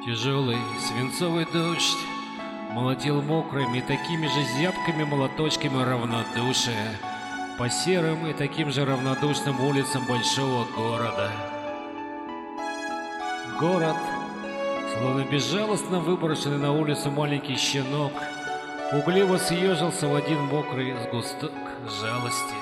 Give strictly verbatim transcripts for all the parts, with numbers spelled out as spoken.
Тяжелый свинцовый дождь молотил мокрыми и такими же зябкими молоточками равнодушия по серым и таким же равнодушным улицам большого города. Город, словно безжалостно выброшенный на улицу маленький щенок, пугливо съежился в один мокрый сгусток жалости.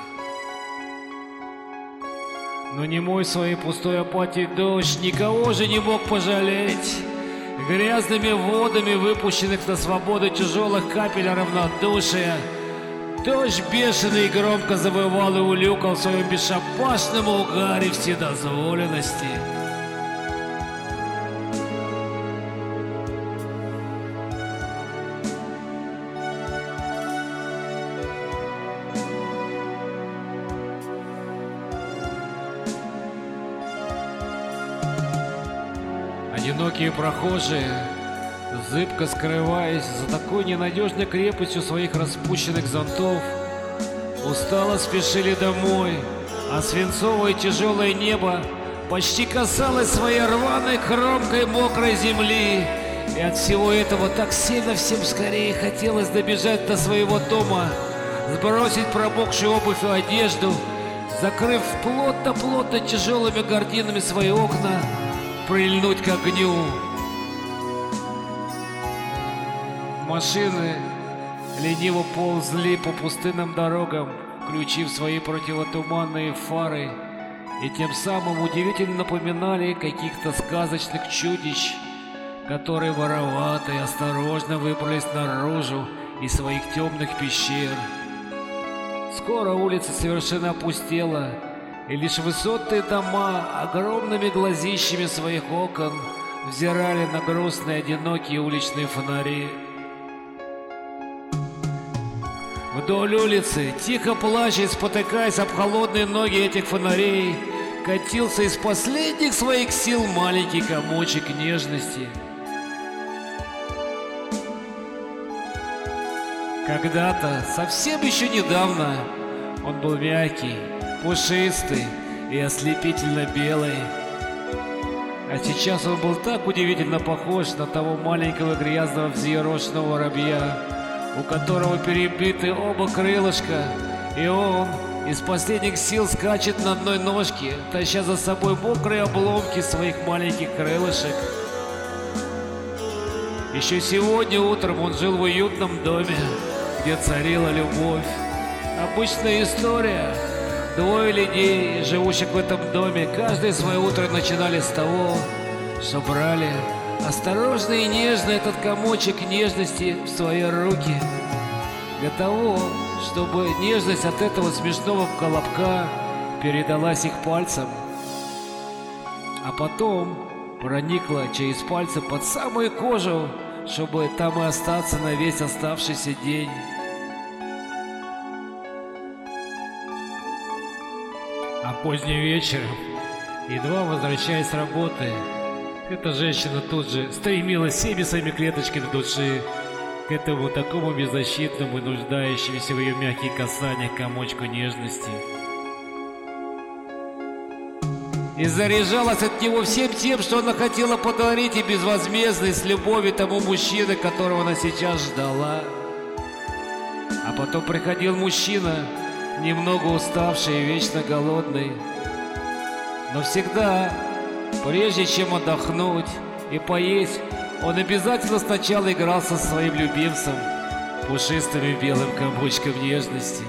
Но немой своей пустой апатией дождь никого же не мог пожалеть. Грязными водами, выпущенных на свободу тяжелых капель равнодушия, дождь бешеный и громко завывал и улюкал в своем бесшабашном угаре вседозволенности. Одинокие прохожие, зыбко скрываясь за такой ненадежной крепостью своих распущенных зонтов, устало спешили домой, а свинцовое тяжелое небо почти касалось своей рваной кромкой мокрой земли, и от всего этого так сильно всем скорее хотелось добежать до своего дома, сбросить промокшую обувь и одежду, закрыв плотно-плотно тяжелыми гардинами свои окна, прильнуть к огню. Машины лениво ползли по пустынным дорогам, включив свои противотуманные фары, и тем самым удивительно напоминали каких-то сказочных чудищ, которые воровато и осторожно выбрались наружу из своих темных пещер. Скоро улица совершенно опустела, и лишь высотные дома огромными глазищами своих окон взирали на грустные одинокие уличные фонари. Вдоль улицы, тихо плача и спотыкаясь об холодные ноги этих фонарей, катился из последних своих сил маленький комочек нежности. Когда-то, совсем еще недавно, он был мягкий, пушистый и ослепительно белый. А сейчас он был так удивительно похож на того маленького грязного взъерошенного воробья, у которого перебиты оба крылышка, и он из последних сил скачет на одной ножке, таща за собой мокрые обломки своих маленьких крылышек. Еще сегодня утром он жил в уютном доме, где царила любовь. Обычная история. Двое людей, живущих в этом доме, каждое свое утро начинали с того, что брали осторожно и нежно этот комочек нежности в свои руки, для того, чтобы нежность от этого смешного колобка передалась их пальцам, а потом проникла через пальцы под самую кожу, чтобы там и остаться на весь оставшийся день. А поздним вечером, едва возвращаясь с работы, эта женщина тут же стремилась всеми своими клеточками души к этому такому беззащитному и нуждающемуся в ее мягких касаниях комочку нежности. И заряжалась от него всем тем, что она хотела подарить и безвозмездно, и с любовью тому мужчине, которого она сейчас ждала. А потом приходил мужчина, немного уставший и вечно голодный, но всегда, прежде чем отдохнуть и поесть, он обязательно сначала играл со своим любимцем, пушистым и белым комочком нежности.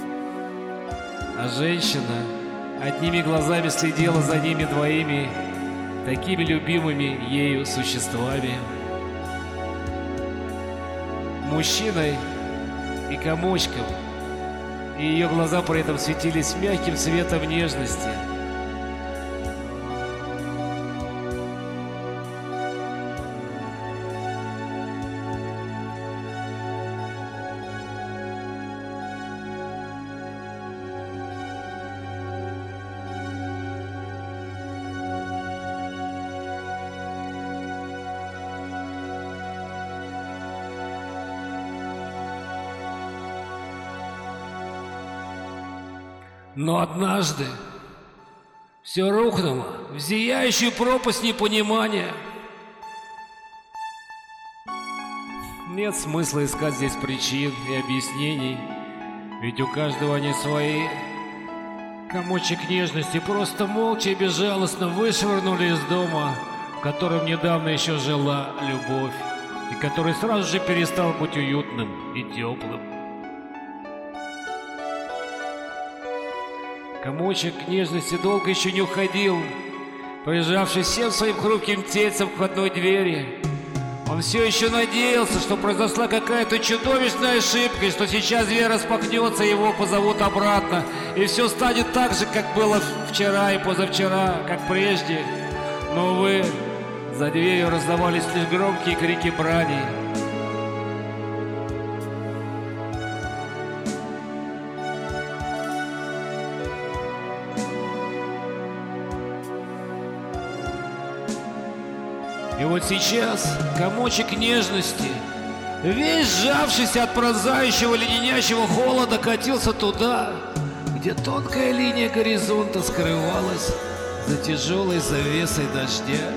А женщина одними глазами следила за ними двоими, такими любимыми ею существами, мужчиной и комочком, и ее глаза при этом светились мягким светом нежности. Но однажды все рухнуло в зияющую пропасть непонимания. Нет смысла искать здесь причин и объяснений, ведь у каждого они свои. Комочек нежности просто молча и безжалостно вышвырнули из дома, в котором недавно еще жила любовь, и который сразу же перестал быть уютным и теплым. Комочек нежности долго еще не уходил, прижавшись всем своим хрупким тельцем к входной двери. Он все еще надеялся, что произошла какая-то чудовищная ошибка, и что сейчас дверь распахнется, его позовут обратно, и все станет так же, как было вчера и позавчера, как прежде. Но, увы, за дверью раздавались лишь громкие крики брани. И вот сейчас комочек нежности, весь сжавшийся от пронзающего леденящего холода, катился туда, где тонкая линия горизонта скрывалась за тяжелой завесой дождя.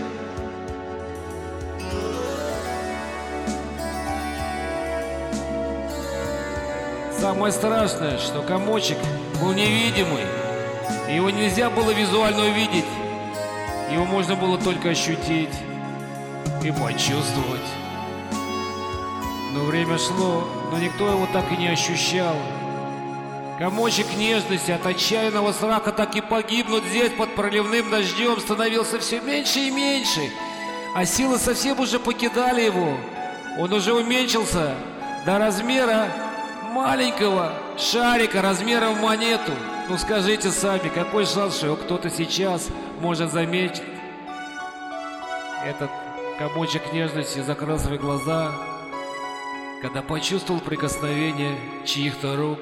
Самое страшное, что комочек был невидимый, его нельзя было визуально увидеть, его можно было только ощутить и почувствовать. Но время шло, но никто его так и не ощущал. Комочек нежности от отчаянного страха так и погибнуть здесь под проливным дождем становился все меньше и меньше, а силы совсем уже покидали его. Он уже уменьшился до размера маленького шарика размером в монету. Ну скажите сами, какой шанс, что кто-то сейчас может заметить? Этот комочек нежности закрыл свои глаза, когда почувствовал прикосновение чьих-то рук.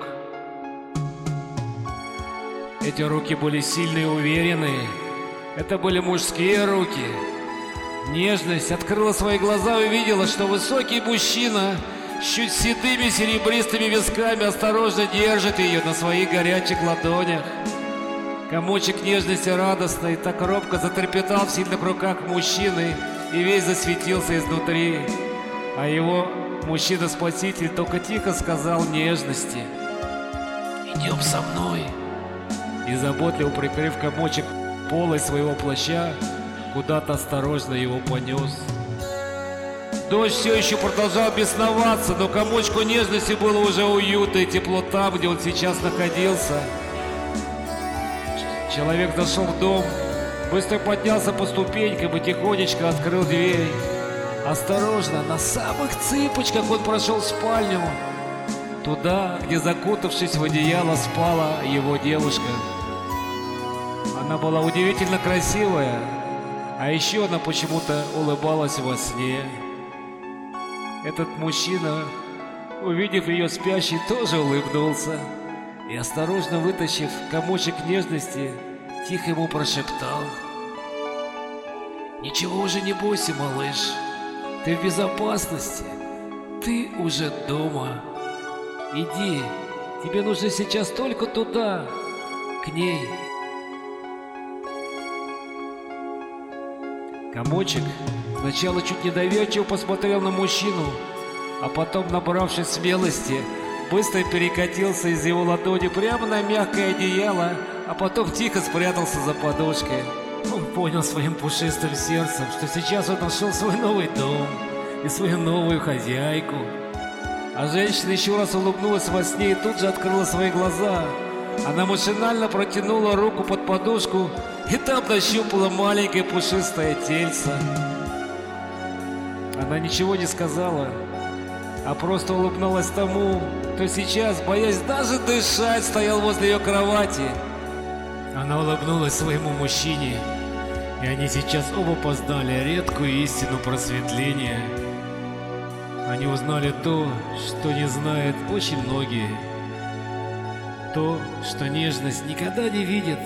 Эти руки были сильные и уверенные. Это были мужские руки. Нежность открыла свои глаза и увидела, что высокий мужчина с чуть седыми серебристыми висками осторожно держит ее на своих горячих ладонях. Комочек нежности радостно и так робко затрепетал в сильных руках мужчины и весь засветился изнутри. А его мужчина-спаситель только тихо сказал нежности: «Идем со мной». И заботливо прикрыв комочек полой своего плаща, куда-то осторожно его понес. Дождь все еще продолжал бесноваться, но комочку нежности было уже уютно и тепло там, где он сейчас находился. Человек зашел в дом, быстро поднялся по ступенькам и тихонечко открыл дверь. Осторожно, на самых цыпочках он прошел в спальню, туда, где, закутавшись в одеяло, спала его девушка. Она была удивительно красивая, а еще она почему-то улыбалась во сне. Этот мужчина, увидев ее спящей, тоже улыбнулся и, осторожно вытащив комочек нежности, тихо ему прошептал: «Ничего уже не бойся, малыш, ты в безопасности, ты уже дома. Иди, тебе нужно сейчас только туда, к ней». Комочек сначала чуть недоверчиво посмотрел на мужчину, а потом, набравшись смелости, быстро перекатился из его ладони прямо на мягкое одеяло, а потом тихо спрятался за подушкой. Он понял своим пушистым сердцем, что сейчас он нашел свой новый дом и свою новую хозяйку. А женщина еще раз улыбнулась во сне и тут же открыла свои глаза. Она машинально протянула руку под подушку и там нащупала маленькое пушистое тельце. Она ничего не сказала, а просто улыбнулась тому, кто сейчас, боясь даже дышать, стоял возле ее кровати. Она улыбнулась своему мужчине, и они сейчас оба познали редкую истину просветления. Они узнали то, что не знают очень многие. То, что нежность никогда не видит.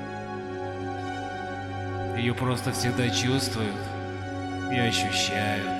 Ее просто всегда чувствуют и ощущают.